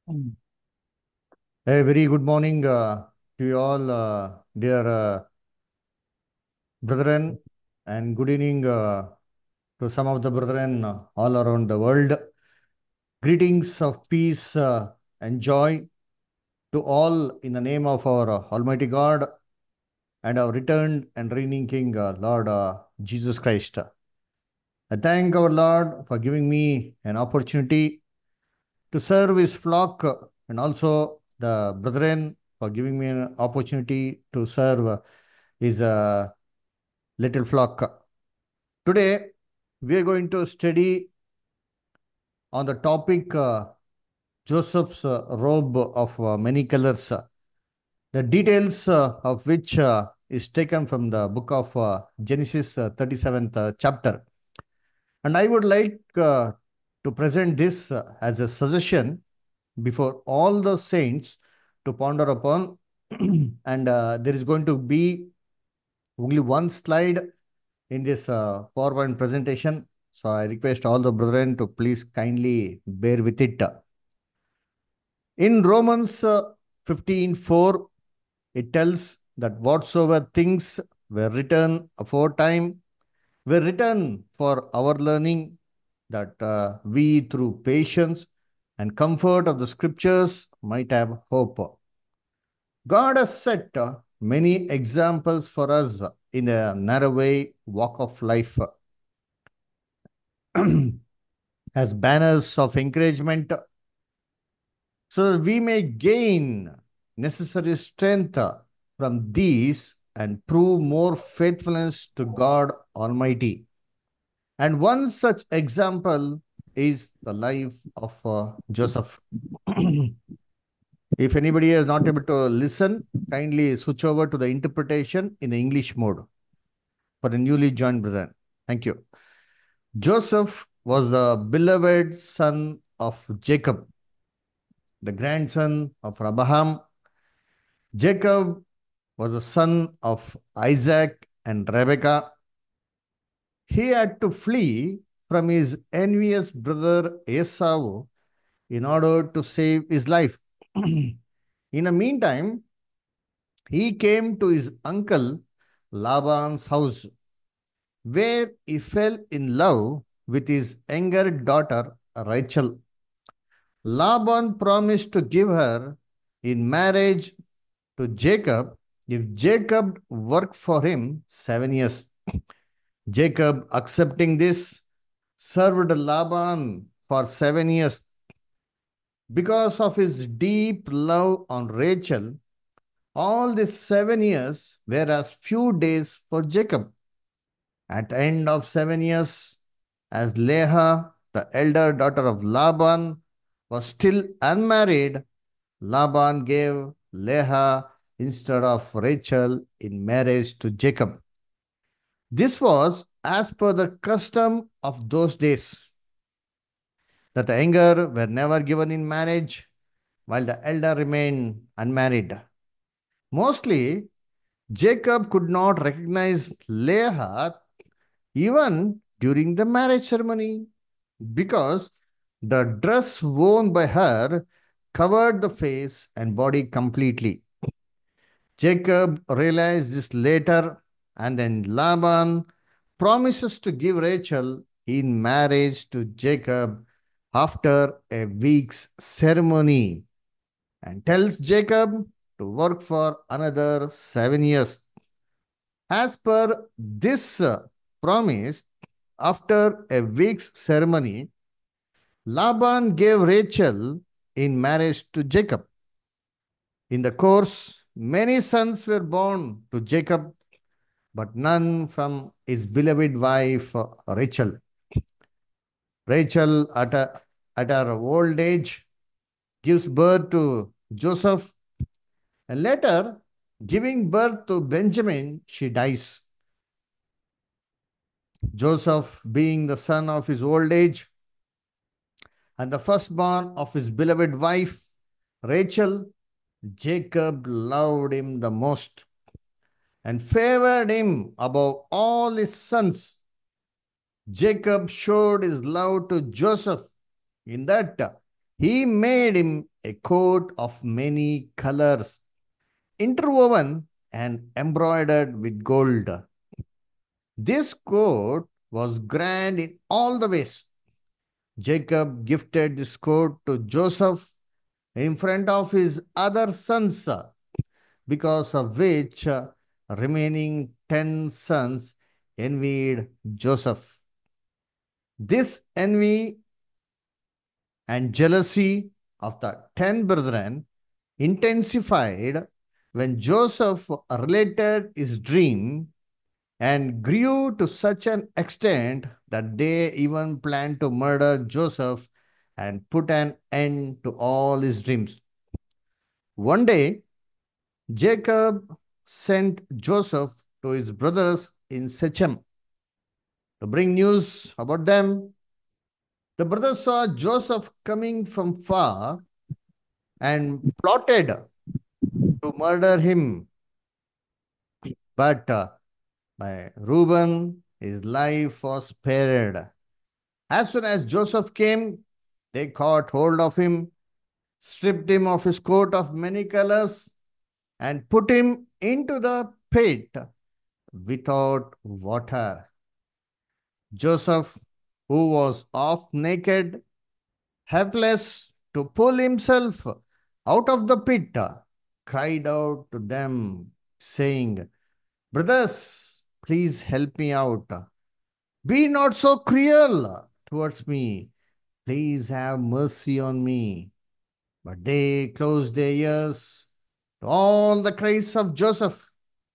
Mm. A very good morning to you all, dear brethren, and good evening to some of the brethren all around the world. Greetings of peace and joy to all in the name of our Almighty God and our returned and reigning King, Lord Jesus Christ. I thank our Lord for giving me an opportunity to serve His flock and also the brethren for giving me an opportunity to serve His little flock. Today, we are going to study on the topic Joseph's robe of many colors, the details of which is taken from the book of Genesis 37th chapter. And I would like to present this as a suggestion before all the saints to ponder upon. And there is going to be only one slide in this PowerPoint presentation. So I request all the brethren to please kindly bear with it. In Romans 15:4, it tells that whatsoever things were written aforetime were written for our learning, that we through patience and comfort of the scriptures might have hope. God has set many examples for us in a narrow way walk of life as banners of encouragement, so that we may gain necessary strength from these and prove more faithfulness to God Almighty. And one such example is the life of Joseph. If anybody is not able to listen, kindly switch over to the interpretation in the English mode for the newly joined brethren. Thank you. Joseph was the beloved son of Jacob, the grandson of Abraham. Jacob was the son of Isaac and Rebekah. He had to flee from his envious brother Esau in order to save his life. In the meantime, he came to his uncle Laban's house, where he fell in love with his younger daughter Rachel. Laban promised to give her in marriage to Jacob if Jacob worked for him 7 years. Jacob, accepting this, served Laban for 7 years. Because of his deep love on Rachel, all these 7 years were as few days for Jacob. At the end of 7 years, as Leah, the elder daughter of Laban, was still unmarried, Laban gave Leah instead of Rachel in marriage to Jacob. This was as per the custom of those days, that the younger were never given in marriage while the elder remained unmarried. Mostly, Jacob could not recognize Leah even during the marriage ceremony because the dress worn by her covered the face and body completely. Jacob realized this later, and then Laban promises to give Rachel in marriage to Jacob after a week's ceremony and tells Jacob to work for another 7 years. As per this promise, after a week's ceremony, Laban gave Rachel in marriage to Jacob. In the course, many sons were born to Jacob, but none from his beloved wife Rachel. Rachel, at her old age, gives birth to Joseph, and later, giving birth to Benjamin, she dies. Joseph, being the son of his old age and the firstborn of his beloved wife, Rachel, Jacob loved him the most and favored him above all his sons. Jacob showed his love to Joseph in that He made him a coat of many colors, interwoven and embroidered with gold. This coat was grand in all the ways. Jacob gifted this coat to Joseph in front of his other sons, because of which remaining 10 sons envied Joseph. This envy and jealousy of the 10 brethren intensified when Joseph related his dream and grew to such an extent that they even planned to murder Joseph and put an end to all his dreams. One day, Jacob sent Joseph to his brothers in Shechem to bring news about them. The brothers saw Joseph coming from far and plotted to murder him. But by Reuben, his life was spared. As soon as Joseph came, they caught hold of him, stripped him of his coat of many colors, and put him into the pit without water. Joseph, who was half naked, helpless to pull himself out of the pit, cried out to them, saying, "Brothers, please help me out. Be not so cruel towards me. Please have mercy on me." But they closed their ears to all the cries of Joseph.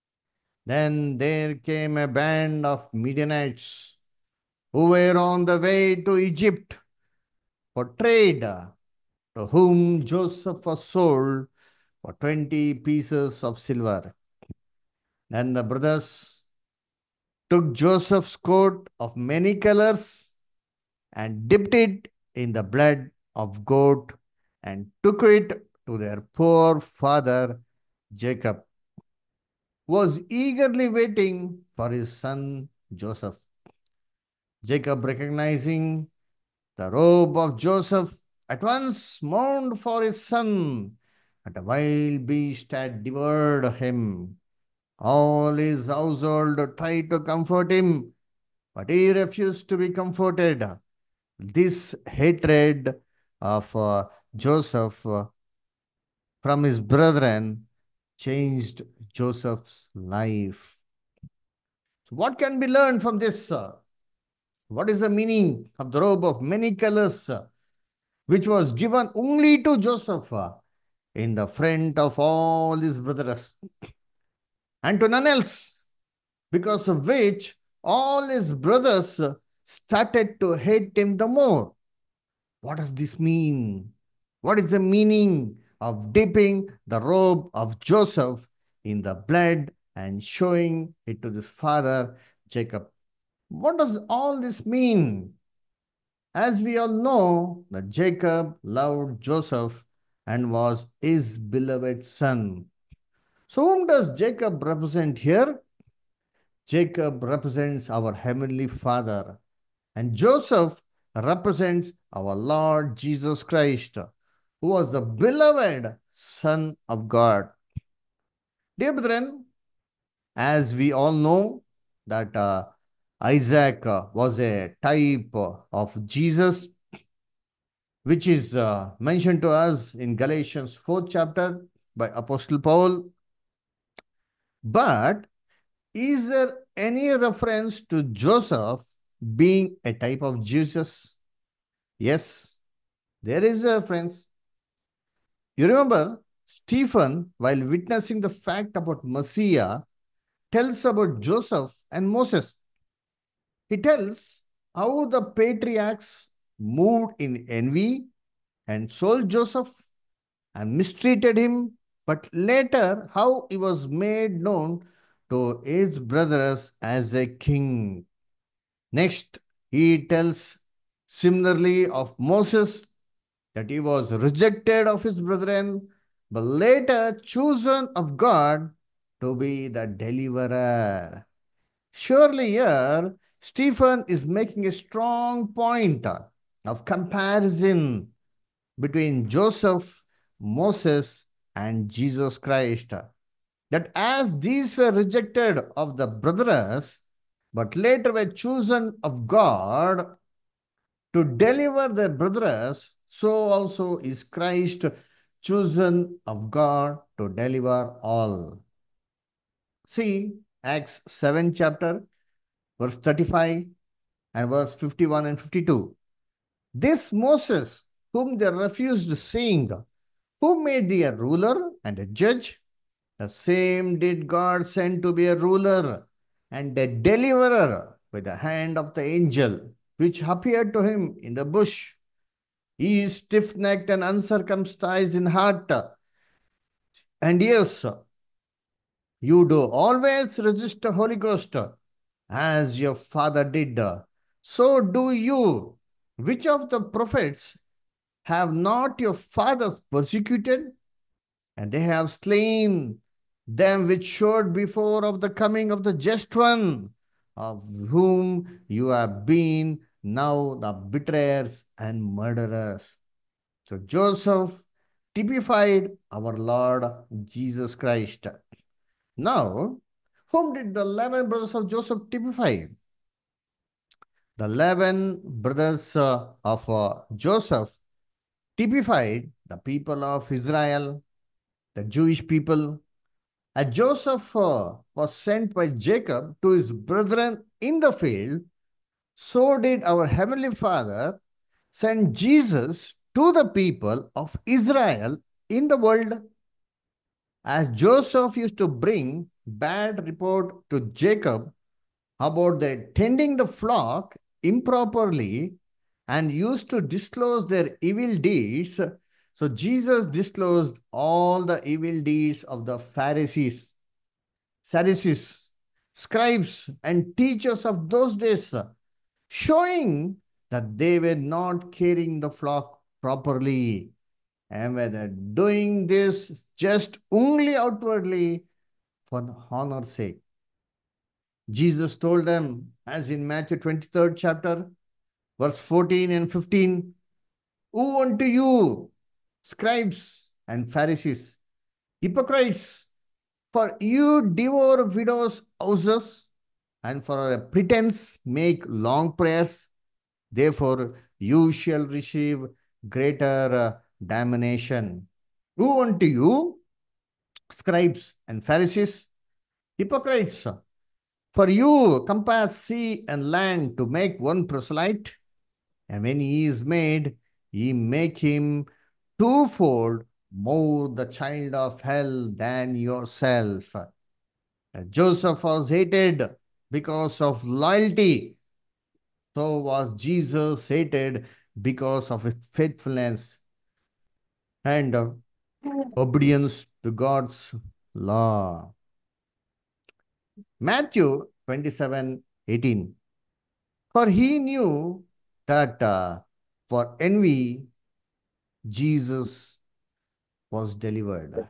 Then there came a band of Midianites who were on the way to Egypt for trade, to whom Joseph was sold for 20 pieces of silver. Then the brothers took Joseph's coat of many colors and dipped it in the blood of goat and took it to their poor father Jacob, who was eagerly waiting for his son Joseph. Jacob, recognizing the robe of Joseph, at once mourned for his son, but a wild beast had devoured him. All his household tried to comfort him, but he refused to be comforted. This hatred of Joseph from his brethren changed Joseph's life. So what can be learned from this? What is the meaning of the robe of many colors, which was given only to Joseph in the front of all his brothers and to none else, because of which all his brothers started to hate him the more? What does this mean? What is the meaning of dipping the robe of Joseph in the blood and showing it to his father Jacob? What does all this mean? As we all know, that Jacob loved Joseph and was his beloved son. So, whom does Jacob represent here? Jacob represents our heavenly Father, and Joseph represents our Lord Jesus Christ, who was the beloved Son of God. Dear brethren, as we all know that Isaac was a type of Jesus, which is mentioned to us in Galatians 4th chapter by Apostle Paul. But is there any reference to Joseph being a type of Jesus? Yes, there is a reference. You remember Stephen, while witnessing the fact about Messiah, tells about Joseph and Moses. He tells how the patriarchs moved in envy and sold Joseph and mistreated him, but later how he was made known to his brothers as a king. Next, he tells similarly of Moses, that he was rejected of his brethren, but later chosen of God to be the deliverer. Surely here, Stephen is making a strong point of comparison between Joseph, Moses, and Jesus Christ. That as these were rejected of the brothers, but later were chosen of God to deliver their brothers, so also is Christ chosen of God to deliver all. See Acts 7 chapter, verse 35 and verse 51 and 52. This Moses, whom they refused seeing, who made thee a ruler and a judge, the same did God send to be a ruler and a deliverer by the hand of the angel which appeared to him in the bush. He is stiff necked and uncircumcised in heart. And yes, you do always resist the Holy Ghost as your father did. So do you. Which of the prophets have not your fathers persecuted? And they have slain them which showed before of the coming of the just one, of whom you have been now the betrayers and murderers. So Joseph typified our Lord Jesus Christ. Now, whom did the 11 brothers of Joseph typify? The 11 brothers of Joseph typified the people of Israel, the Jewish people. As Joseph was sent by Jacob to his brethren in the field, so did our Heavenly Father send Jesus to the people of Israel in the world. As Joseph used to bring bad report to Jacob about their tending the flock improperly and used to disclose their evil deeds, so Jesus disclosed all the evil deeds of the Pharisees, Sadducees, scribes, and teachers of those days, showing that they were not caring the flock properly and were doing this just only outwardly for the honor's sake. Jesus told them, as in Matthew 23rd chapter, verse 14 and 15, woe unto you, scribes and Pharisees, hypocrites, for you devour widows' houses and for a pretense make long prayers. Therefore, you shall receive greater damnation. Woe unto you, scribes and Pharisees, hypocrites! For you compass sea and land to make one proselyte, and when he is made, ye make him twofold more the child of hell than yourself. As Joseph was hated because of loyalty, so was Jesus hated because of his faithfulness and obedience to God's law. Matthew 27:18. For he knew that for envy Jesus was delivered.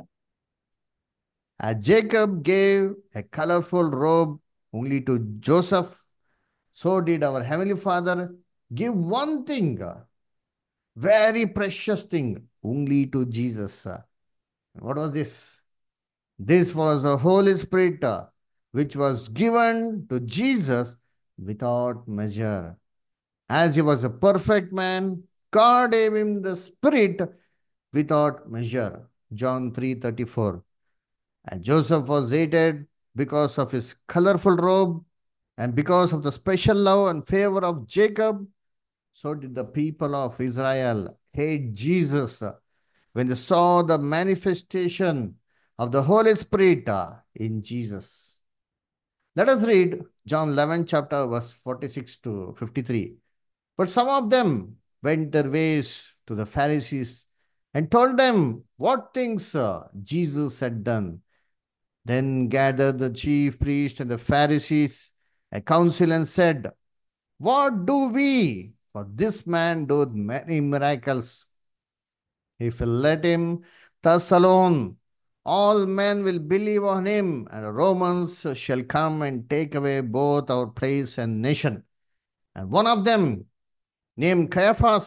As Jacob gave a colorful robe only to Joseph, so did our Heavenly Father give one thing, very precious thing, only to Jesus. What was this? This was the Holy Spirit, which was given to Jesus without measure. As he was a perfect man, God gave him the Spirit without measure. John 3:34. And Joseph was hated because of his colorful robe and because of the special love and favor of Jacob. So did the people of Israel hate Jesus when they saw the manifestation of the Holy Spirit in Jesus. Let us read John 11, chapter verse 46 to 53. But some of them went their ways to the Pharisees and told them what things Jesus had done. Then gathered the chief priests and the Pharisees a council and said, what do we? For this man doeth many miracles. If we let him thus alone, all men will believe on him, and Romans shall come and take away both our place and nation. And one of them, named Caiaphas,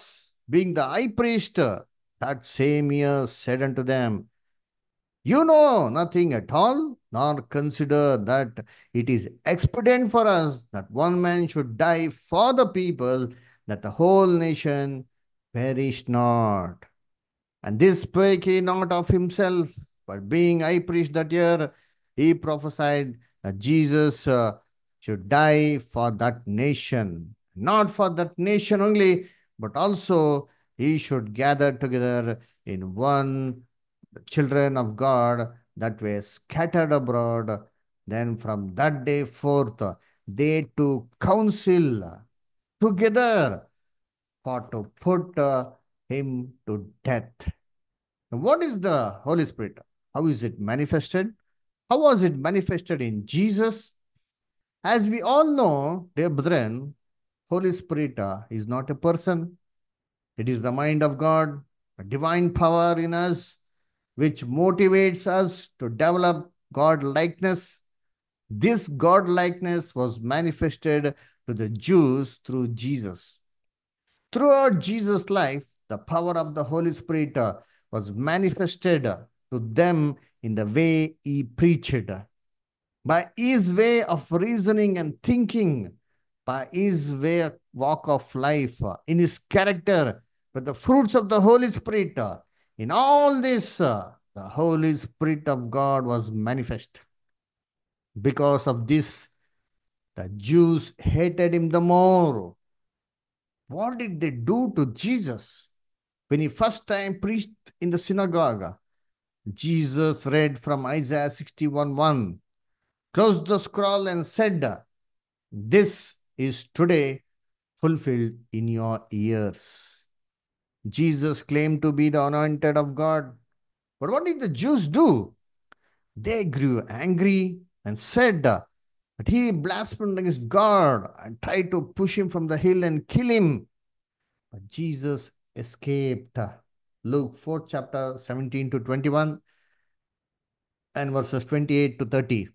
being the high priest, that same year said unto them, You know nothing at all, nor consider that it is expedient for us that one man should die for the people, that the whole nation perish not. And this spake he not of himself, but being high priest that year, he prophesied that Jesus should die for that nation. Not for that nation only, but also he should gather together in one the children of God that were scattered abroad. Then from that day forth, they took counsel together for to put him to death. Now, what is the Holy Spirit? How is it manifested? How was it manifested in Jesus? As we all know, dear brethren, Holy Spirit is not a person. It is the mind of God, a divine power in us, which motivates us to develop God likeness. This God likeness was manifested to the Jews through Jesus. Throughout Jesus' life, the power of the Holy Spirit was manifested to them in the way he preached, by his way of reasoning and thinking, by his way of walk of life, in his character, with the fruits of the Holy Spirit. In all this, the Holy Spirit of God was manifest. Because of this, the Jews hated him the more. What did they do to Jesus? When he first time preached in the synagogue, Jesus read from Isaiah 61:1, closed the scroll and said, This is today fulfilled in your ears. Jesus claimed to be the anointed of God. But what did the Jews do? They grew angry and said that he blasphemed against God and tried to push him from the hill and kill him. But Jesus escaped. Luke 4, chapter 17 to 21 and verses 28 to 30.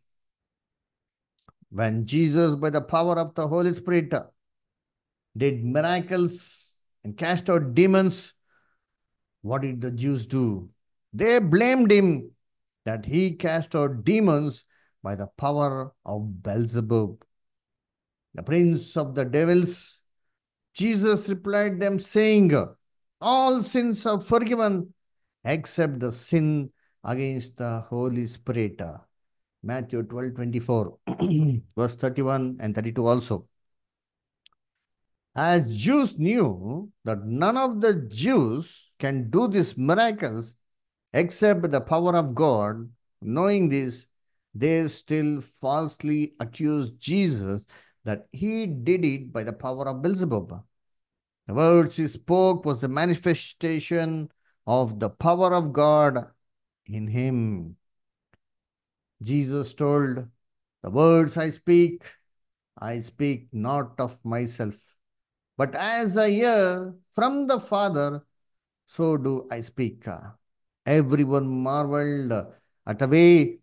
When Jesus, by the power of the Holy Spirit, did miracles and cast out demons, what did the Jews do? They blamed him that he cast out demons by the power of Beelzebub, the prince of the devils. Jesus replied them, saying, All sins are forgiven except the sin against the Holy Spirit. Matthew 12:24, verse 31 and 32 also. As Jews knew that none of the Jews can do these miracles except the power of God, knowing this, they still falsely accused Jesus that he did it by the power of Beelzebub. The words he spoke was the manifestation of the power of God in him. Jesus told, The words I speak not of myself, but as I hear from the Father, so do I speak. Everyone marveled at the way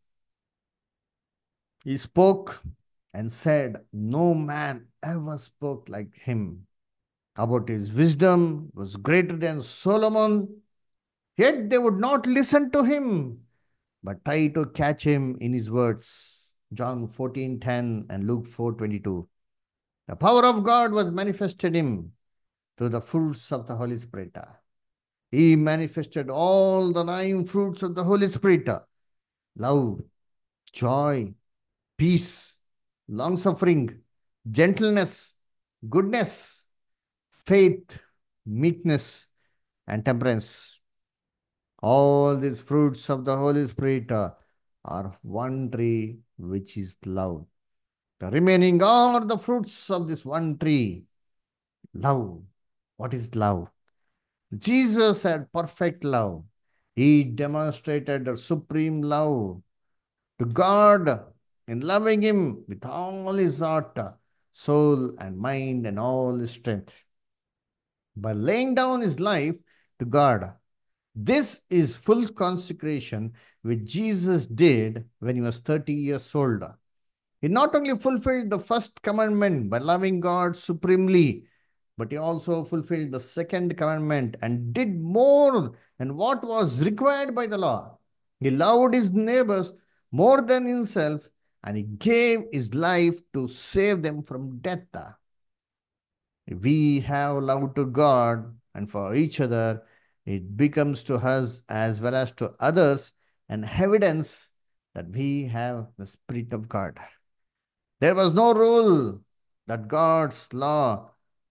he spoke and said, No man ever spoke like him. About his wisdom was greater than Solomon, yet they would not listen to him, but try to catch him in his words. John 14:10 and Luke 4:22. The power of God was manifested in him through the fruits of the Holy Spirit. He manifested all the 9 fruits of the Holy Spirit: love, joy, peace, long suffering, gentleness, goodness, faith, meekness, and temperance. All these fruits of the Holy Spirit are of one tree, which is love. The remaining are the fruits of this one tree, love. What is love? Jesus had perfect love. He demonstrated the supreme love to God in loving Him with all his heart, soul, and mind, and all his strength. By laying down his life to God, this is full consecration which Jesus did when he was 30 years old. He not only fulfilled the first commandment by loving God supremely, but he also fulfilled the second commandment and did more than what was required by the law. He loved his neighbors more than himself, and he gave his life to save them from death. If we have love to God and for each other, it becomes to us as well as to others an evidence that we have the Spirit of God. There was no rule that God's law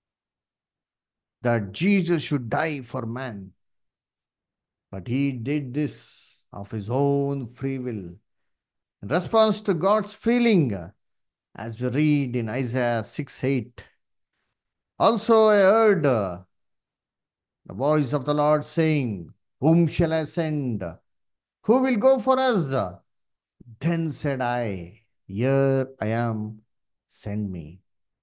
that Jesus should die for man, but he did this of his own free will. In response to God's feeling, as we read in Isaiah 6:8. Also, I heard the voice of the Lord saying, whom shall I send? Who will go for us? Then said I, here I am, send me.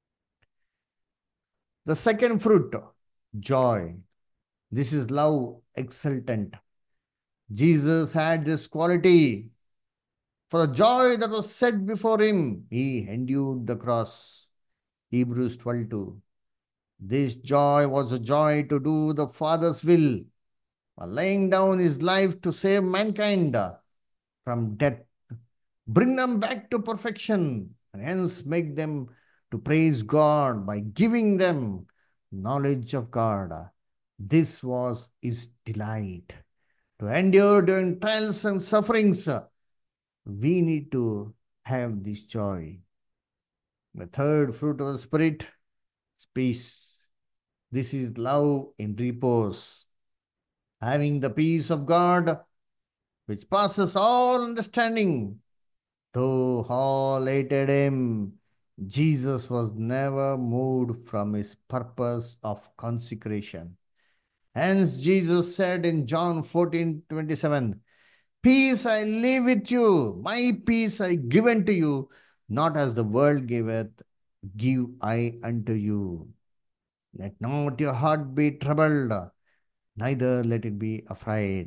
The second fruit, joy. This is love exultant. Jesus had this quality. For the joy that was set before him, he endured the cross. Hebrews 12:2. This joy was a joy to do the Father's will, while laying down his life to save mankind from death, bring them back to perfection, and hence make them to praise God by giving them knowledge of God. This was his delight. To endure during trials and sufferings, we need to have this joy. The third fruit of the Spirit is peace. This is love in repose. Having the peace of God, which passes all understanding. Though all hated him, Jesus was never moved from his purpose of consecration. Hence, Jesus said in John 14:27, peace I leave with you, my peace I give unto you, not as the world giveth, give I unto you. Let not your heart be troubled, neither let it be afraid.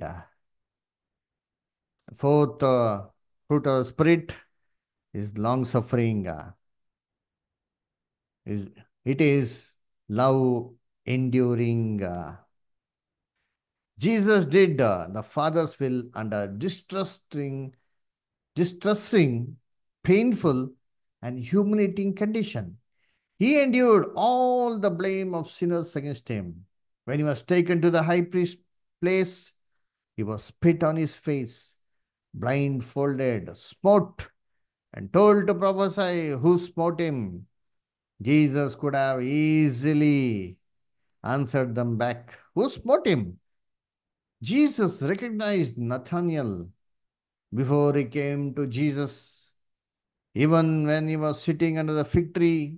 Fourth fruit of the Spirit is long suffering. Is it is love enduring. Jesus did the Father's will under distressing, painful, and humiliating condition. He endured all the blame of sinners against him. When he was taken to the high priest place, he was spit on his face, blindfolded, smote, and told to prophesy who smote him. Jesus could have easily answered them back. Who smote him? Jesus recognized Nathanael before he came to Jesus. Even when he was sitting under the fig tree,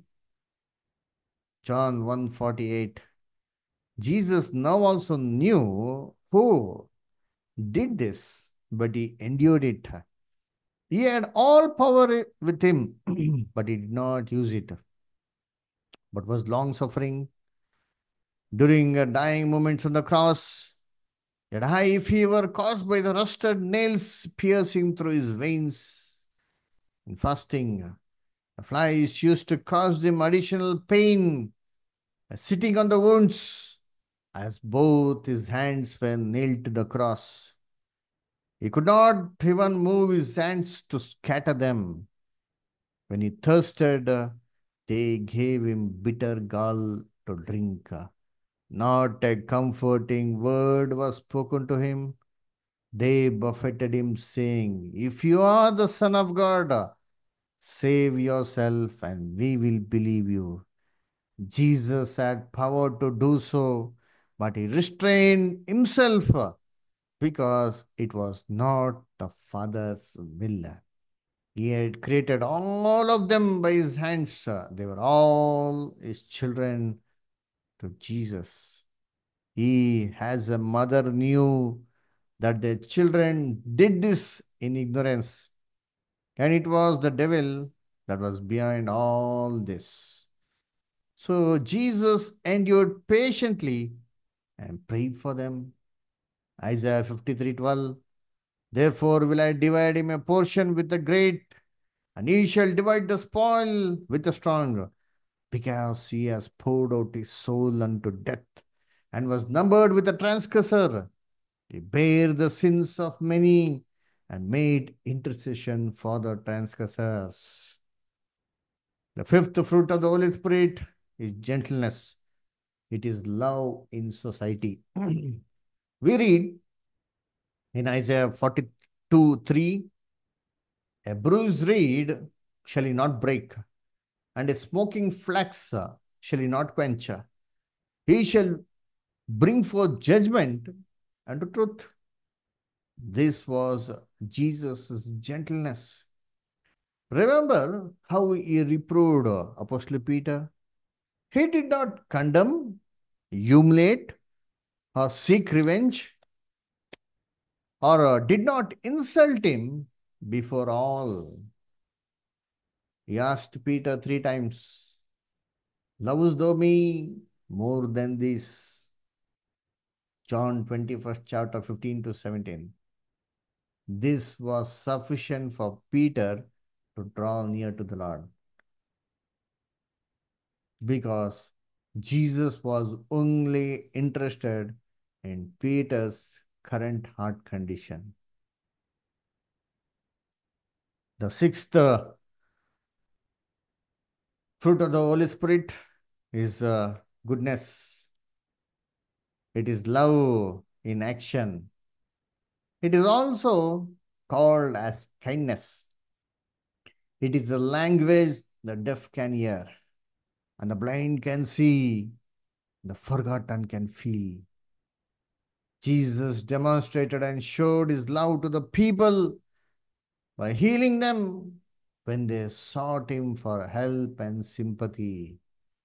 John 1:48. Jesus now also knew who did this, but he endured it. He had all power with him, but he did not use it, but was long suffering. During a dying moments on the cross, he had high fever caused by the rusted nails piercing through his veins. In fasting, the flies used to cause him additional pain, sitting on the wounds, as both his hands were nailed to the cross. He could not even move his hands to scatter them. When he thirsted, they gave him bitter gall to drink. Not a comforting word was spoken to him. They buffeted him, saying, if you are the Son of God, save yourself and we will believe you. Jesus had power to do so, but he restrained himself because it was not the Father's will. He had created all of them by his hands. They were all his children to Jesus. He, as a mother, knew that their children did this in ignorance. And it was the devil that was behind all this. So Jesus endured patiently and prayed for them. Isaiah 53:12. Therefore will I divide him a portion with the great, and he shall divide the spoil with the strong. because he has poured out his soul unto death and was numbered with the transgressor. He bare the sins of many and made intercession for the transgressors. The fifth fruit of the Holy Spirit is gentleness. It is love in society. We read in Isaiah 42:3, a bruised reed shall he not break, and a smoking flax shall he not quench. He shall bring forth judgment and truth. This was Jesus' gentleness. Remember how he reproved Apostle Peter? He did not condemn, humiliate, or seek revenge, or did not insult him before all. He asked Peter 3 times, lovest thou me more than this? John 21st chapter 15 to 17. This was sufficient for Peter to draw near to the Lord because Jesus was only interested in Peter's current heart condition. The sixth fruit of the Holy Spirit is goodness. It is love in action. It is also called as kindness. It is a language the deaf can hear, and the blind can see, the forgotten can feel. Jesus demonstrated and showed his love to the people by healing them when they sought him for help and sympathy.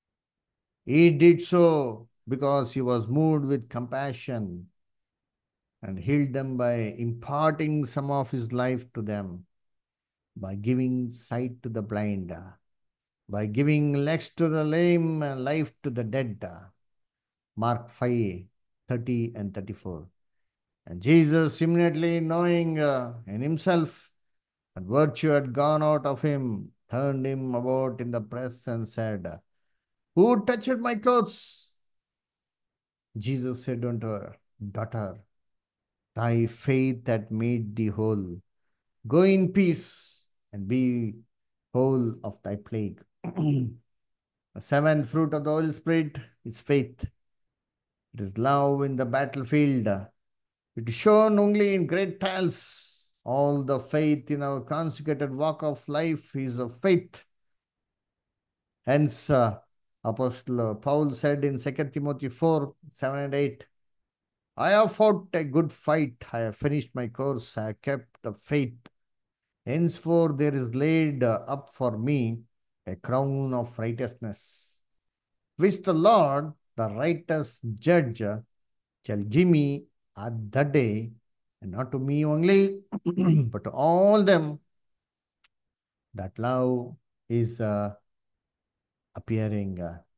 He did so because he was moved with compassion and healed them by imparting some of his life to them, by giving sight to the blind, by giving legs to the lame and life to the dead. Mark 5:30 and 34. And Jesus, immediately knowing in himself that virtue had gone out of him, turned him about in the press and said, who touched my clothes? Jesus said unto her, daughter, thy faith hath made thee whole. Go in peace and be whole of thy plague. The seventh fruit of the Holy Spirit is faith. It is love in the battlefield. It is shown only in great trials. All the faith in our consecrated walk of life is of faith. Hence, Apostle Paul said in 2 Timothy 4:7 and 8, I have fought a good fight. I have finished my course. I have kept the faith. Henceforth, there is laid up for me a crown of righteousness, which the Lord, the righteous judge, shall give me at that day, and not to me only, but to all them that love is appearing.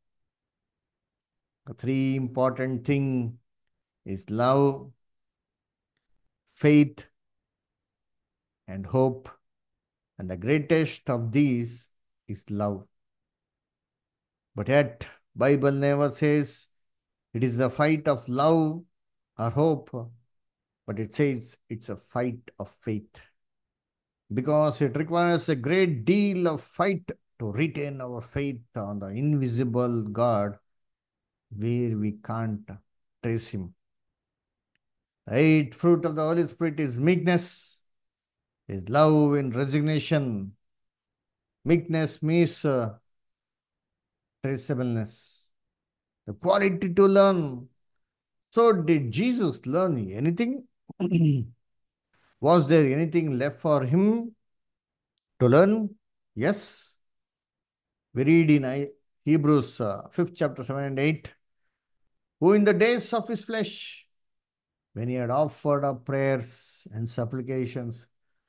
The three important thing is love, faith, and hope. And the greatest of these is love. But yet, Bible never says it is a fight of love or hope, but it says it's a fight of faith. Because it requires a great deal of fight to retain our faith on the invisible God where we can't trace him. The eighth fruit of the Holy Spirit is meekness, is love in resignation. Meekness means traceableness, the quality to learn. So, did Jesus learn anything? Was there anything left for him to learn? Yes. We read in Hebrews 5th chapter 7 and 8, who in the days of his flesh, when he had offered up prayers and supplications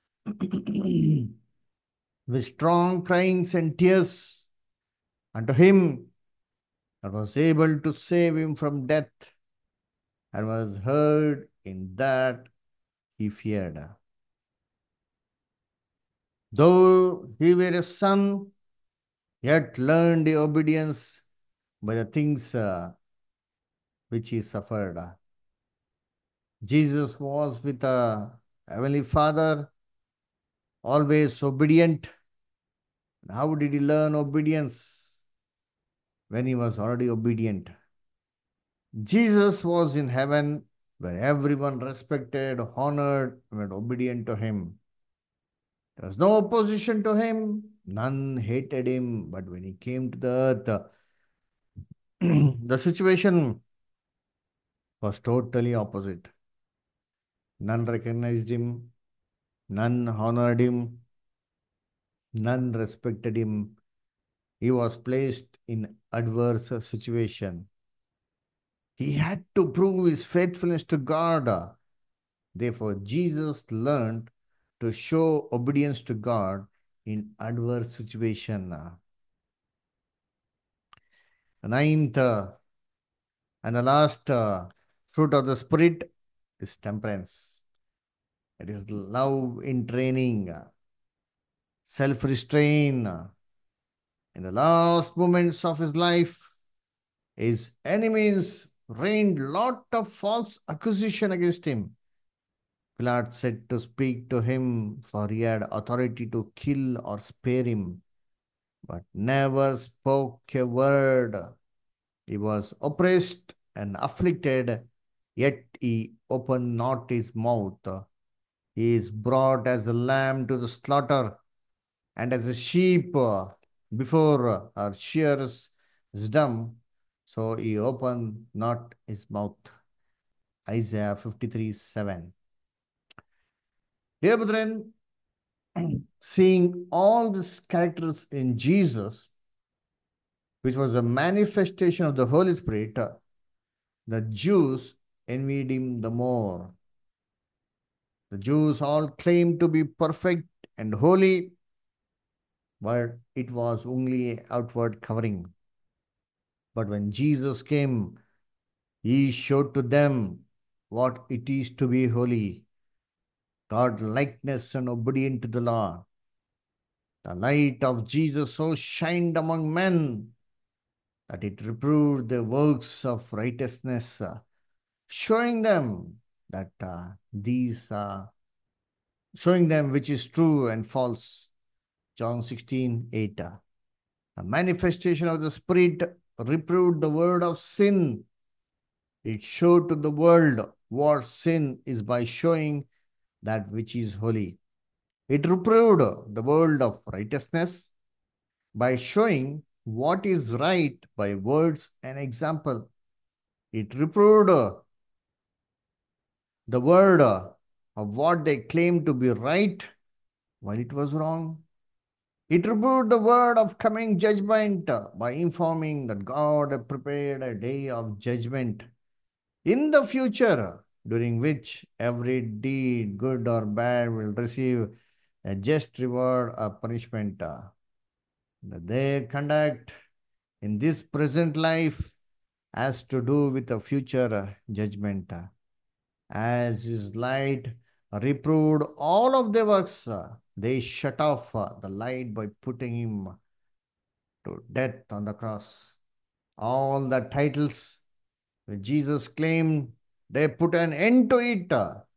with strong cryings and tears unto him that was able to save him from death, and was heard in that he feared. Though he were a son, yet learned the obedience by the things which he suffered. Jesus was with a Heavenly Father, always obedient. How did he learn obedience? When he was already obedient. Jesus was in heaven where everyone respected, honored, and were obedient to him. There was no opposition to him, none hated him. But when he came to the earth, the situation was totally opposite. None recognized him, none honored him, none respected him. He was placed in adverse situation. He had to prove his faithfulness to God. Therefore, Jesus learned to show obedience to God in adverse situation. The ninth and the last fruit of the Spirit is temperance. It is love in training, self-restraint. In the last moments of his life, his enemies rained lot of false accusation against him. Pilate said to speak to him, for he had authority to kill or spare him, but never spoke a word. He was oppressed and afflicted, yet he opened not his mouth. He is brought as a lamb to the slaughter, and as a sheep before her shearers is dumb, so he opened not his mouth. Isaiah 53:7. Dear brethren, seeing all these characters in Jesus, which was a manifestation of the Holy Spirit, the Jews envied him the more. The Jews all claimed to be perfect and holy, but it was only outward covering. But when Jesus came, he showed to them what it is to be holy, God likeness and obedient to the law. The light of Jesus so shined among men that it reproved the works of righteousness, showing them that these showing them which is true and false. John 16:8. A manifestation of the Spirit reproved the word of sin. It showed to the world what sin is by showing that which is holy. It reproved the world of righteousness by showing what is right by words and example. It reproved the word of what they claimed to be right while it was wrong. It reproved the word of coming judgment by informing that God had prepared a day of judgment in the future, during which every deed, good or bad, will receive a just reward or punishment. Their conduct in this present life has to do with the future judgment. As his light reproved all of their works, they shut off the light by putting him to death on the cross. All the titles which Jesus claimed, they put an end to it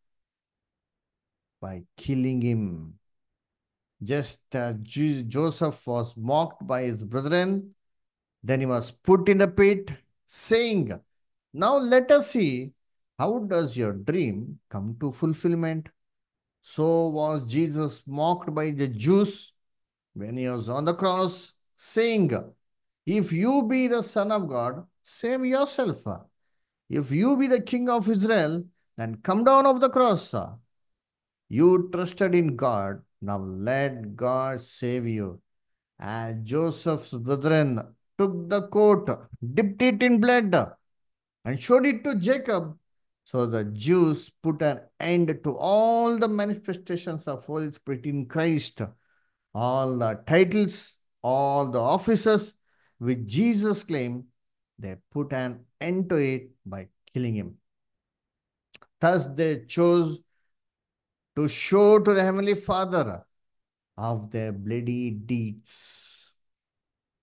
by killing him. Just as Joseph was mocked by his brethren, then he was put in the pit, saying, now let us see how does your dream come to fulfillment. So was Jesus mocked by the Jews when he was on the cross, saying, if you be the Son of God, save yourself. If you be the King of Israel, then come down off the cross. You trusted in God, now let God save you. And Joseph's brethren took the coat, dipped it in blood, and showed it to Jacob. So the Jews put an end to all the manifestations of Holy Spirit in Christ, all the titles, all the offices which Jesus claimed, they put an end to it by killing him. Thus they chose to show to the Heavenly Father of their bloody deeds.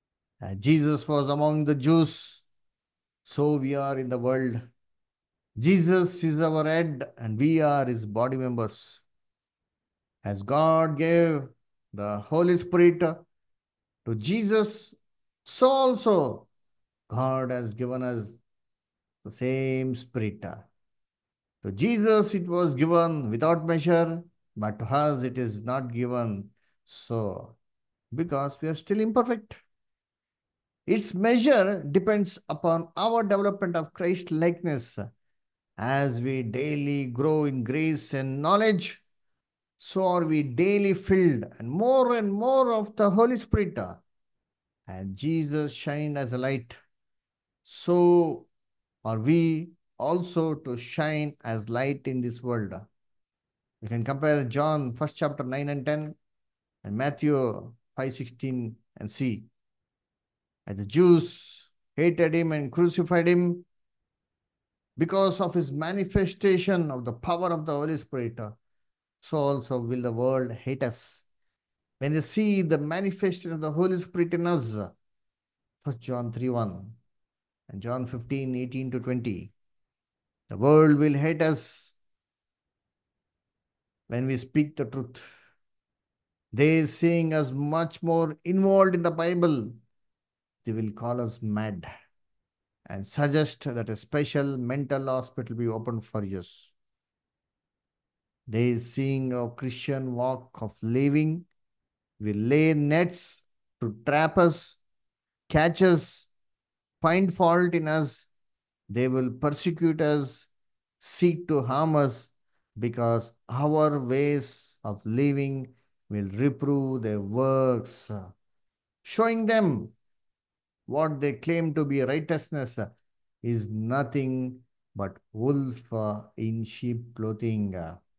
Jesus was among the Jews, so we are in the world. Jesus is our head, and we are his body members. As God gave the Holy Spirit to Jesus, so also God has given us the same Spirit. To Jesus it was given without measure, but to us it is not given so because we are still imperfect. Its measure depends upon our development of Christ likeness. As we daily grow in grace and knowledge, so are we daily filled and more of the Holy Spirit. And Jesus shined as a light, so are we also to shine as light in this world. You can compare John 1st chapter 9 and 10 and Matthew 5:16 and see. As the Jews hated him and crucified him because of his manifestation of the power of the Holy Spirit, so also will the world hate us. When they see the manifestation of the Holy Spirit in us, 1 John 3:1 and John 15:18 to 20, the world will hate us when we speak the truth. They seeing us much more involved in the Bible, they will call us mad and suggest that a special mental hospital be opened for us. They seeing a Christian walk of living, will lay nets to trap us, catch us, find fault in us. They will persecute us, seek to harm us, because our ways of living will reprove their works, showing them what they claim to be righteousness is nothing but wolf in sheep clothing.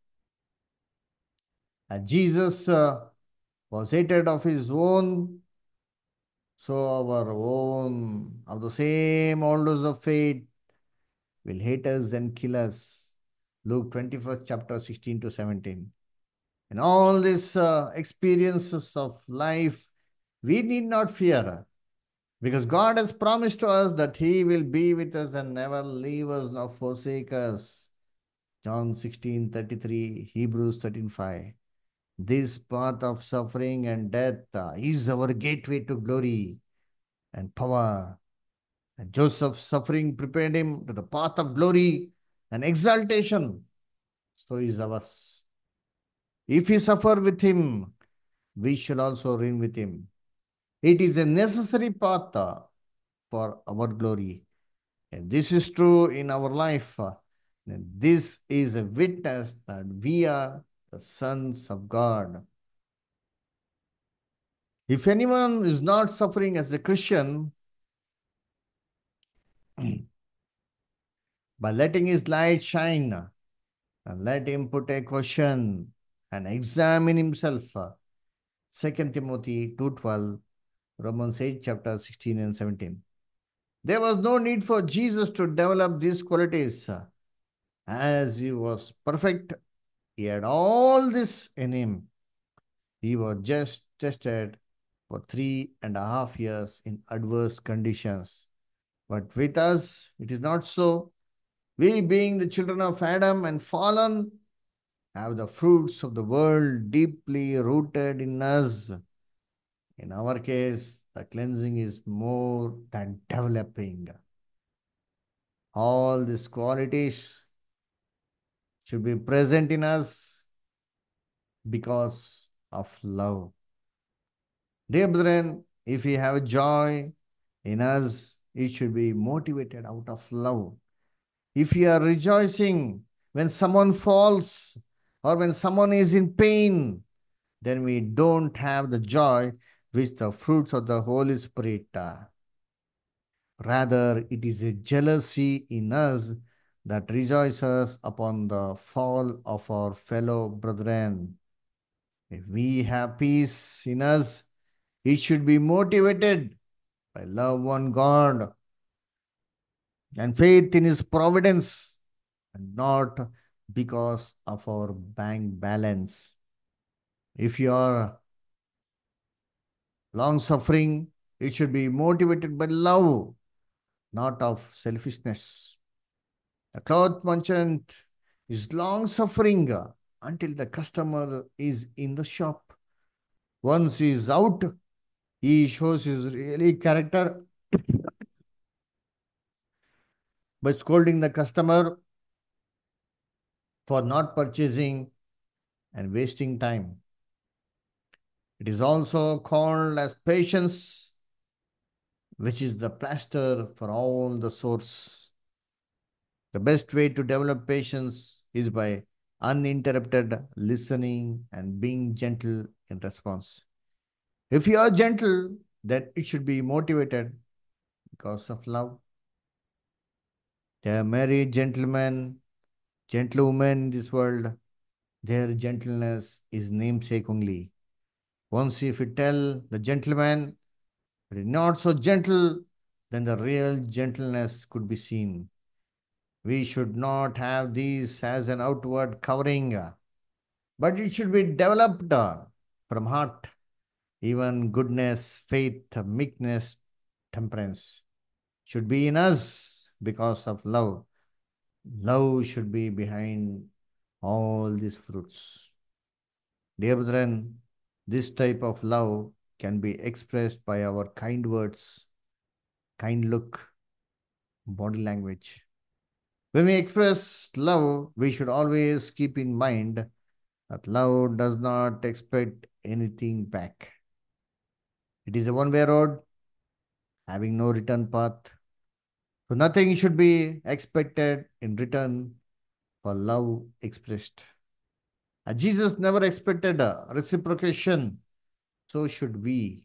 Jesus was hated of his own, so our own of the same holders of faith will hate us and kill us. Luke 21st chapter 16 to 17. In all these experiences of life, we need not fear because God has promised to us that He will be with us and never leave us nor forsake us. John 16:33, Hebrews 13:5. This path of suffering and death is our gateway to glory and power. And Joseph's suffering prepared him to the path of glory and exaltation. So is ours. If we suffer with him, we shall also reign with him. It is a necessary path for our glory. And this is true in our life. And this is a witness that we are the sons of God. If anyone is not suffering as a Christian, by letting his light shine, and let him put a question and examine himself. 2 Timothy 2:12, Romans 8 chapter 16 and 17. There was no need for Jesus to develop these qualities. As he was perfect, he had all this in him. He was just tested for 3.5 years in adverse conditions. But with us, it is not so. We, being the children of Adam and fallen, have the fruits of the world deeply rooted in us. In our case, the cleansing is more than developing. All these qualities should be present in us because of love. Dear brethren, if we have joy in us, it should be motivated out of love. If we are rejoicing when someone falls or when someone is in pain, then we don't have the joy which the fruits of the Holy Spirit are. Rather, it is a jealousy in us that rejoices upon the fall of our fellow brethren. If we have peace in us, it should be motivated by love on God and faith in His providence and not because of our bank balance. If you are long suffering, It should be motivated by love, not of selfishness. A cloth merchant is long suffering until the customer is in the shop. Once he is out, he shows his really character by scolding the customer for not purchasing and wasting time. It is also called as patience, which is the plaster for all the sores. The best way to develop patience is by uninterrupted listening and being gentle in response. If you are gentle, then it should be motivated because of love. There are married gentlemen, gentlewomen in this world. Their gentleness is namesake only. Once if you tell the gentleman it is not so gentle, then the real gentleness could be seen. We should not have these as an outward covering, but it should be developed from heart. Even goodness, faith, meekness, temperance should be in us because of love. Love should be behind all these fruits. Dear brethren, this type of love can be expressed by our kind words, kind look, body language. When we express love, we should always keep in mind that love does not expect anything back. It is a one way road having no return path. So nothing should be expected in return for love expressed. Jesus never expected a reciprocation, so should we.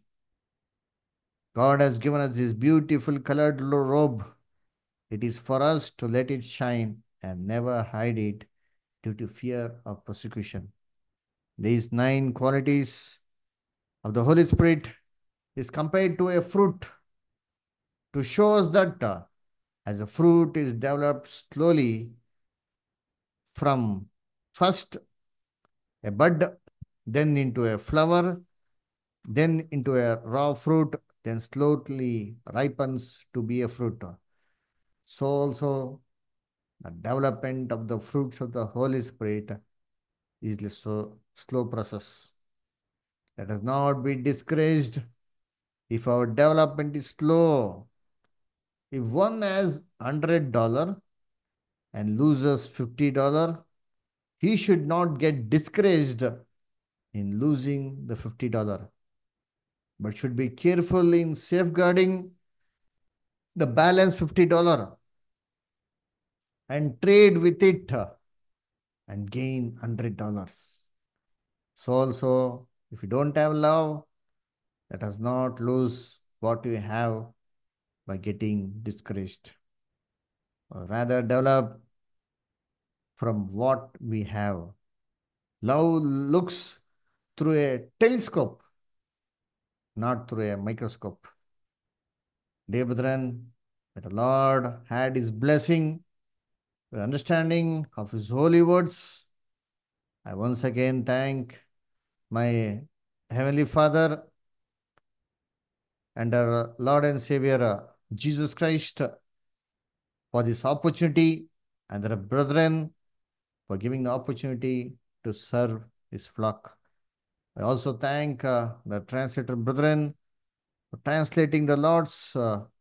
God has given us this beautiful colored robe. It is for us to let it shine and never hide it due to fear of persecution. These nine qualities of the Holy Spirit is compared to a fruit to show us that as a fruit is developed slowly from first a bud, then into a flower, then into a raw fruit, then slowly ripens to be a fruit. So also the development of the fruits of the Holy Spirit is a slow process. Let us not be discouraged if our development is slow. If one has $100 and loses $50, he should not get discouraged in losing the $50, but should be careful in safeguarding the balance $50 and trade with it and gain $100. So also, if you don't have love, let us not lose what we have by getting discouraged. Or rather, develop from what we have. Love looks through a telescope, not through a microscope. Dear brethren, that the Lord had his blessing, the understanding of his holy words. I once again thank my Heavenly Father and our Lord and Savior Jesus Christ for this opportunity and the brethren for giving the opportunity to serve his flock. I also thank the translator brethren for translating the Lord's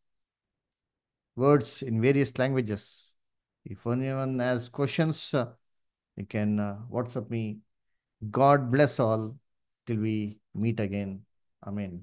words in various languages. If anyone has questions, you can WhatsApp me. God bless all till we meet again. Amen.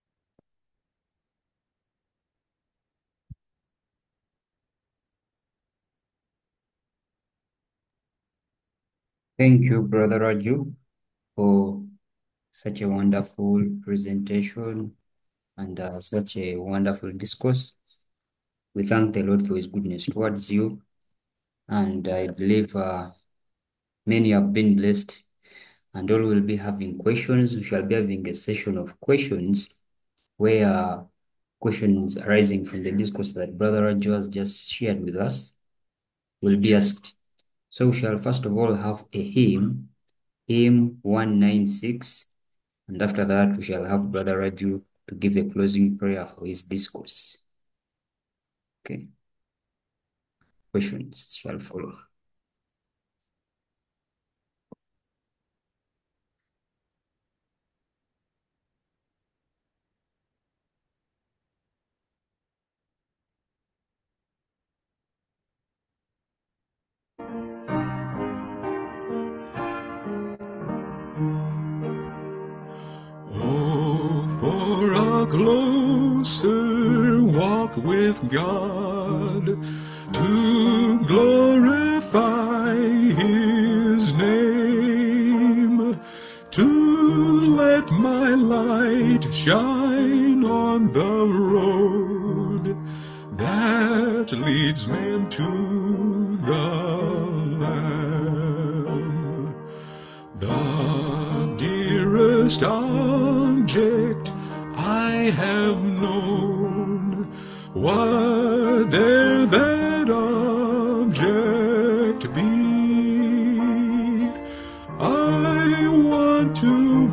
Thank you, Brother Raju, for such a wonderful presentation and such a wonderful discourse. We thank the Lord for His goodness towards you, and I believe many have been blessed, and all will be having questions. We shall be having a session of questions where questions arising from the discourse that Brother Raju has just shared with us will be asked. So we shall first of all have a hymn 196, and after that we shall have Brother Raju to give a closing prayer for his discourse. Okay. Questions shall follow. Oh, for a closer walk with God, to glorify His name, to let my light shine on the road that leads men to the Lamb. The dearest object I have known, whate'er that object be, I want to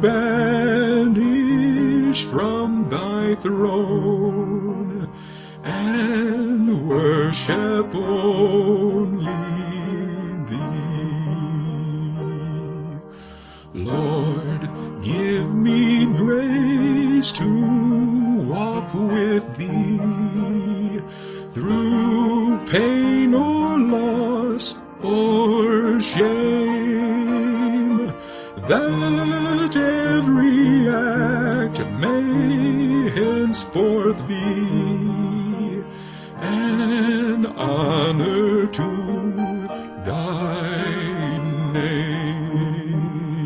banish from thy throne and worship only thee. Lord, give me grace to walk with thee through pain or loss or shame, that every act may henceforth be an honor to thy name.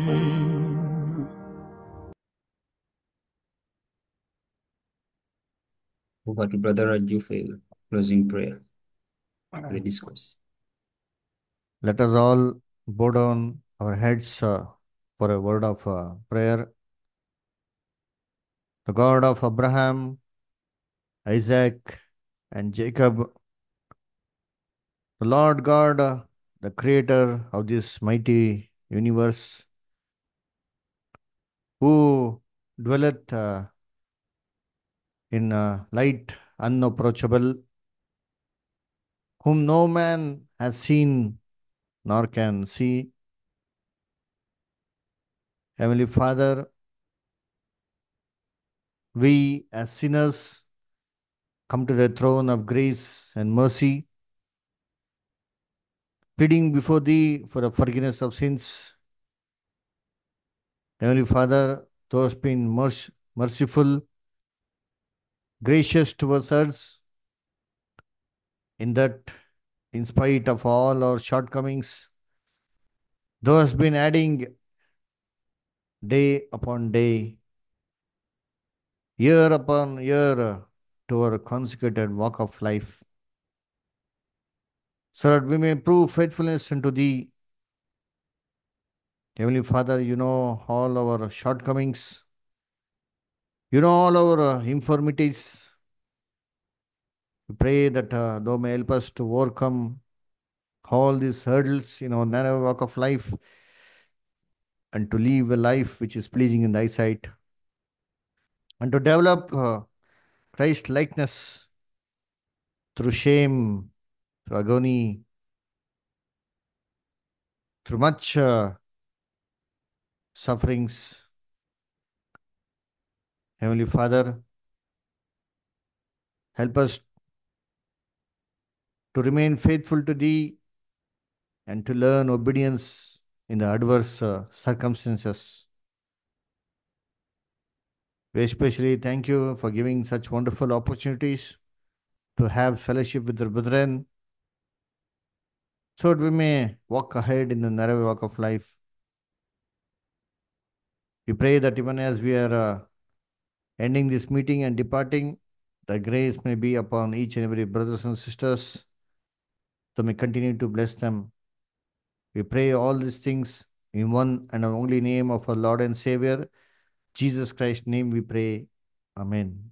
Over to Brother Raju for closing prayer for the discourse. Let us all bow down our heads for a word of prayer. The God of Abraham, Isaac, and Jacob, the Lord God, the creator of this mighty universe, who dwelleth in light unapproachable, whom no man has seen nor can see. Heavenly Father, we as sinners come to the throne of grace and mercy, pleading before Thee for the forgiveness of sins. Heavenly Father, Thou hast been merciful, gracious towards us, in that, in spite of all our shortcomings, Thou hast been adding day upon day, year upon year to our consecrated walk of life, so that we may prove faithfulness unto Thee. Heavenly Father, you know all our shortcomings, you know all our infirmities. We pray that Thou may help us to overcome all these hurdles in our narrow walk of life and to live a life which is pleasing in Thy sight and to develop Christ likeness through shame, through agony, through much sufferings. Heavenly Father, help us to remain faithful to Thee and to learn obedience in the adverse circumstances. We especially thank You for giving such wonderful opportunities to have fellowship with the brethren, so that we may walk ahead in the narrow walk of life. We pray that even as we are ending this meeting and departing, the grace may be upon each and every brothers and sisters, so may continue to bless them. We pray all these things in one and only name of our Lord and Savior, Jesus Christ's name we pray. Amen.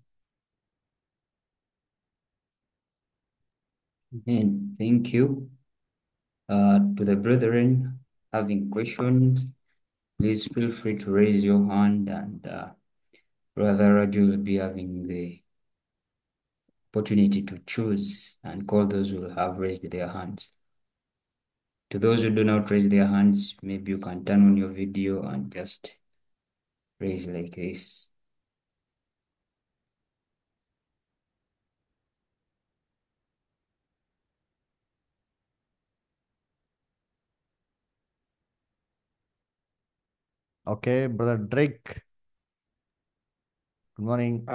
Amen. Thank you. To the brethren having questions, please feel free to raise your hand and Brother Raju will be having the opportunity to choose and call those who will have raised their hands. To those who do not raise their hands, maybe you can turn on your video and just raise like this. Okay, Brother Drake. Good morning.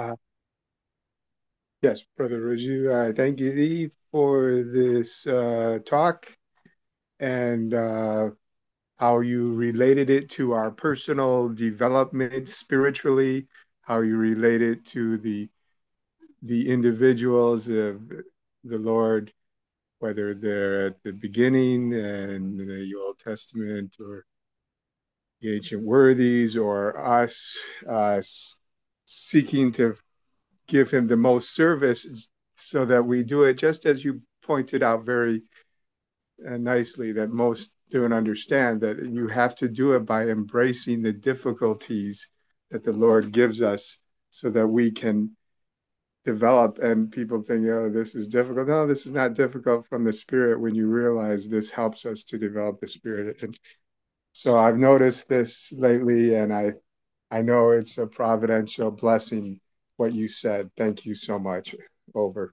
Yes, Brother Raju, thank you for this talk and how you related it to our personal development spiritually, how you relate it to the individuals of the Lord, whether they're at the beginning and the Old Testament or the ancient worthies or us seeking to give him the most service so that we do it just as you pointed out very nicely, that most don't understand that you have to do it by embracing the difficulties that the Lord gives us so that we can develop. And people think, oh, this is difficult. No, this is not difficult from the Spirit when you realize this helps us to develop the Spirit. And so I've noticed this lately, and I know it's a providential blessing what you said. Thank you so much. Over.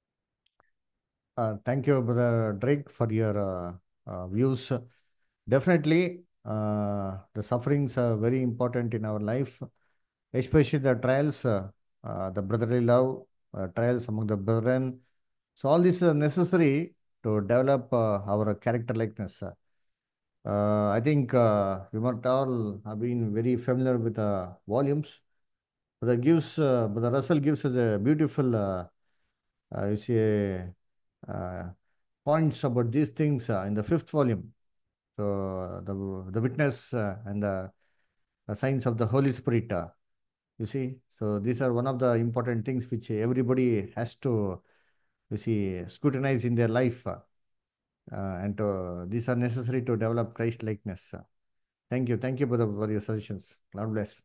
Thank you, Brother Drake, for your views. Definitely, the sufferings are very important in our life, especially the trials, the brotherly love, trials among the brethren. So all these are necessary to develop our character likeness. I think we must all have been very familiar with volumes. Brother Russell gives us a beautiful, you see, uh, points about these things in the fifth volume. So the witness and the signs of the Holy Spirit. You see, so these are one of the important things which everybody has to, you see, scrutinize in their life, and these are necessary to develop Christ likeness. Thank you for your suggestions. God bless.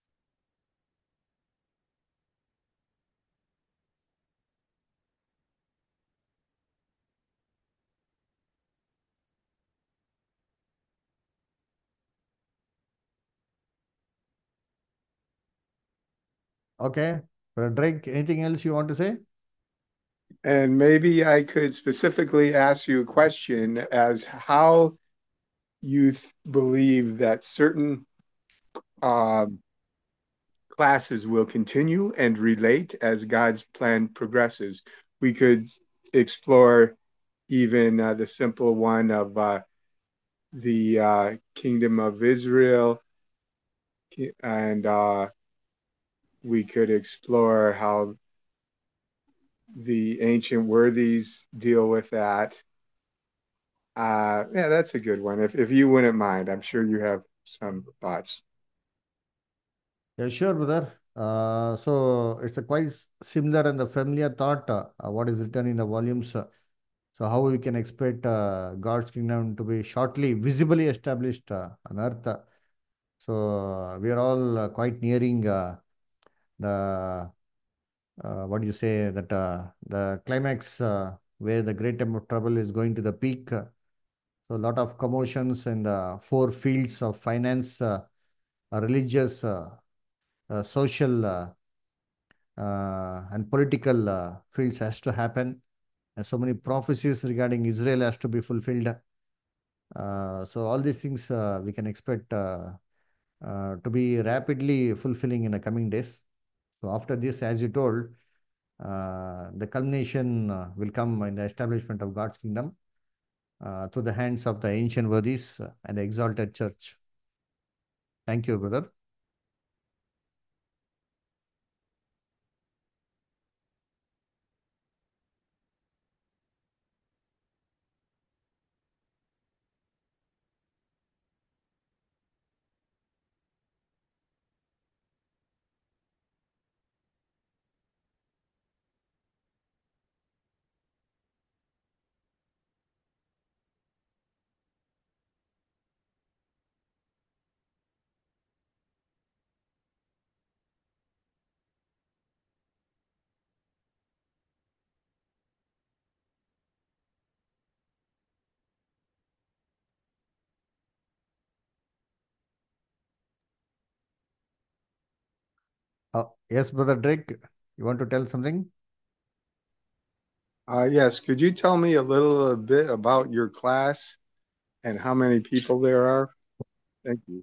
Okay, Drake, anything else you want to say? And maybe I could specifically ask you a question as how you believe that certain um, classes will continue and relate as God's plan progresses. We could explore even the simple one of the kingdom of Israel, and we could explore how the ancient worthies deal with that. Yeah, that's a good one. If you wouldn't mind, I'm sure you have some thoughts. Yeah, sure, brother. So it's a quite similar and the familiar thought, what is written in the volumes. So how we can expect God's kingdom to be shortly, visibly established on earth. So we are all quite nearing the what do you say that the climax where the great time of trouble is going to the peak. So a lot of commotions in the four fields of finance, religious, social, and political fields has to happen. And so many prophecies regarding Israel has to be fulfilled. So all these things we can expect to be rapidly fulfilling in the coming days. So after this, as you told, the culmination will come in the establishment of God's kingdom through the hands of the ancient worthies and the exalted church. Thank you, brother. Yes, Brother Drake, you want to tell something? Yes, could you tell me a little bit about your class and how many people there are? Thank you.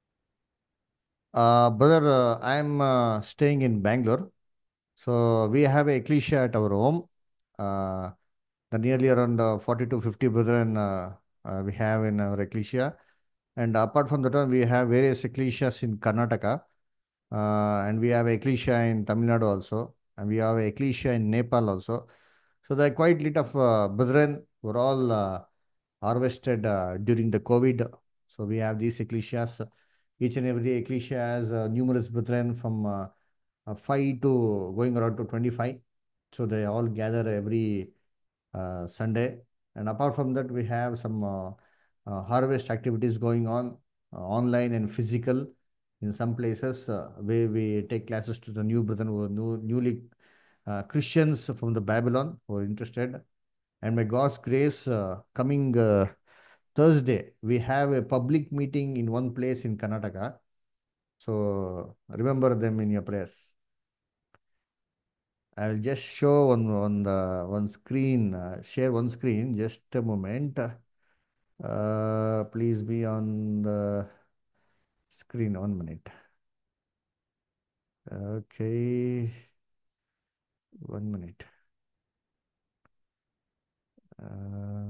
Brother, I'm staying in Bangalore. So we have a ecclesia at our home. The nearly around 40 to 50 brethren we have in our ecclesia. And apart from that one, we have various ecclesias in Karnataka. And we have ecclesia in Tamil Nadu also. And we have ecclesia in Nepal also. So there are quite lit of brethren who are all harvested during the COVID. So we have these ecclesias. Each and every ecclesia has numerous brethren from 5 to going around to 25. So they all gather every Sunday. And apart from that, we have some harvest activities going on online and physical in some places where we take classes to the new brethren who are newly Christians from the Babylon who are interested. And by God's grace, coming Thursday, we have a public meeting in one place in Karnataka. So remember them in your prayers. I'll just show on the one screen, share one screen. Just a moment. Please be on the screen. 1 minute. Okay. 1 minute. Uh,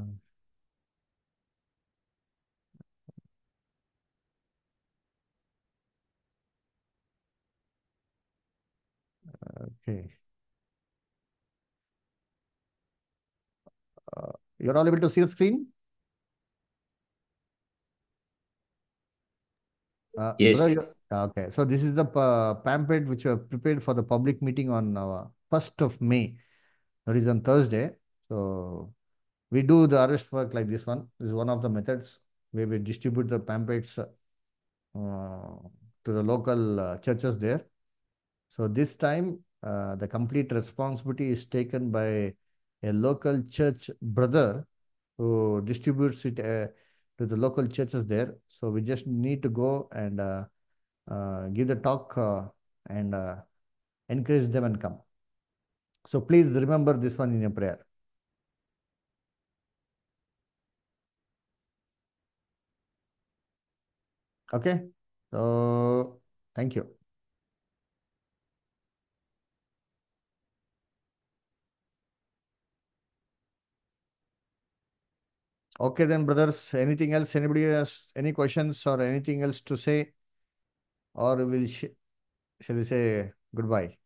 okay. You're all able to see the screen? Yes. Brother, okay. So this is the pamphlet which we have prepared for the public meeting on 1st of May. That is on Thursday. So we do the arrest work like this one. This is one of the methods where we distribute the pamphlets to the local churches there. So this time, the complete responsibility is taken by a local church brother who distributes it to the local churches there. So we just need to go and give the talk and encourage them and come. So please remember this one in your prayer. Okay. So thank you. Okay then, brothers. Anything else? Anybody has any questions or anything else to say? Or shall we say goodbye?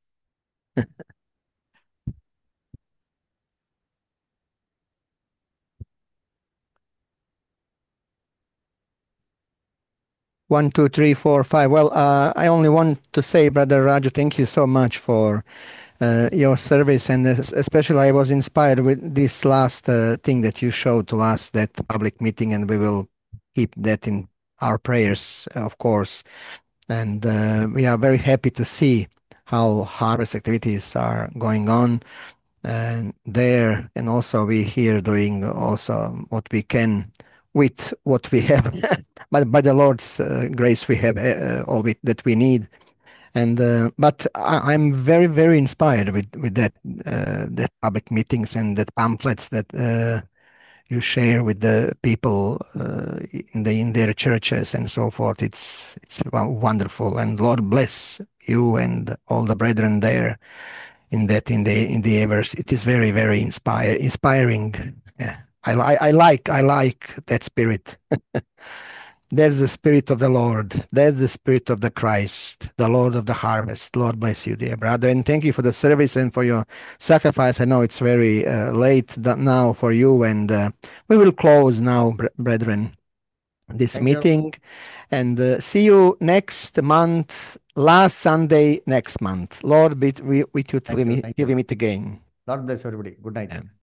One, two, three, four, five. Well, I only want to say, Brother Raju, thank you so much for your service, and especially I was inspired with this last thing that you showed to us, that public meeting, and we will keep that in our prayers, of course. And we are very happy to see how harvest activities are going on and there, and also we here doing also what we can with what we have. But by the Lord's grace, we have all that we need. And but I'm very, very inspired with that public meetings and that pamphlets that you share with the people in their churches and so forth. It's wonderful, and Lord bless you and all the brethren there in the Evers. It is very, very inspiring. Yeah. I like that spirit. There's the spirit of the Lord. There's the spirit of the Christ, the Lord of the harvest. Lord bless you, dear brother, and thank you for the service and for your sacrifice. I know it's very late now for you, and we will close now, brethren, this Thank you. meeting, and see you next month, last Sunday next month. Lord be with you till we meet again. God bless everybody. Good night. Yeah.